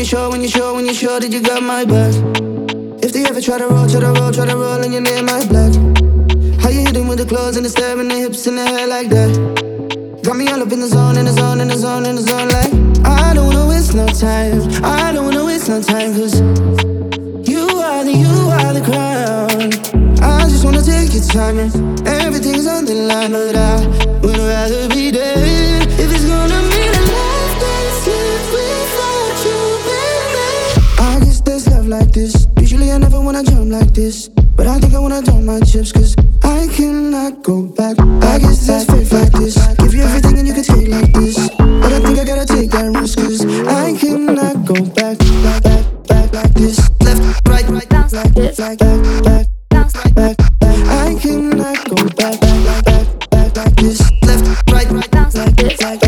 when you're sure that you got my back. If they ever try to roll, and you near my blood. How you hitting with the clothes and the stare and the hips and the hair like that? Got me all up in the zone, like I don't wanna waste no time. I don't wanna waste no time, cause you are the crown. I just wanna take your time and everything's on the line, but I would rather be dead if it's gonna mean a life that's lived without you, baby. I guess there's love like this. Usually I never wanna jump like this, but I think I wanna dump my chips, cause I cannot go back. I guess there's faith like this. Give you everything and you can take like this, but I think I gotta take that risk, cause I cannot go back like this. Left, right, like this, back. I cannot go back like this. Left, right, like this, back.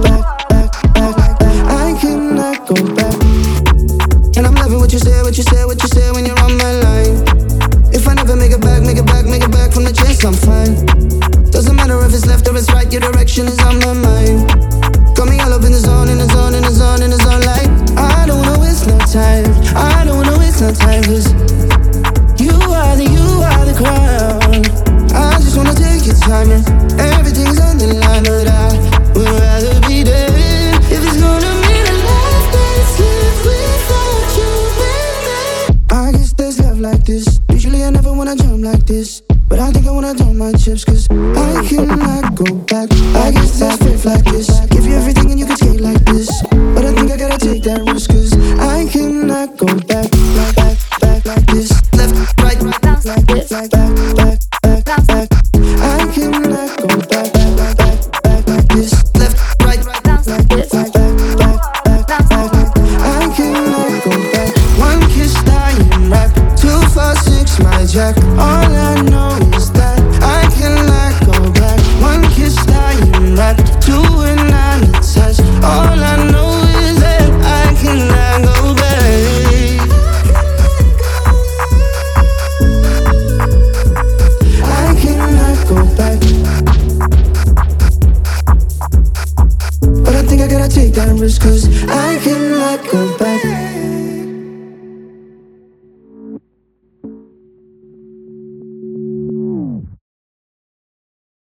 I cannot go back. And I'm loving what you say when you're on my line. If I never make it back from the chase, I'm fine. Doesn't matter if it's left or it's right, your direction is on my mind. Got me all up in the zone, like I don't wanna waste no time. I don't wanna waste no time, cause you are the crown. I just wanna take your time and everything's on the line, but I would rather be dead if it's gonna mean a life that's lived without you, baby. I guess there's love like this. Usually I never wanna jump like this, but I think I wanna dump my chips, cause I cannot go back. I guess there's faith like this. Give you everything and you can skate like this, but I think I gotta take that risk, cause I cannot go back like this. Left, right, like this, back. I cannot go back like this. Left, right, like this, back. I cannot go back. One kiss, dying rap. 2, 4, 6, my jack. All I know is that I cannot go back. One kiss, dying rap. 2 and 9 attached. All I know is that I cannot go back. I cannot go back, but I think I gotta take that risk, cause I cannot go back.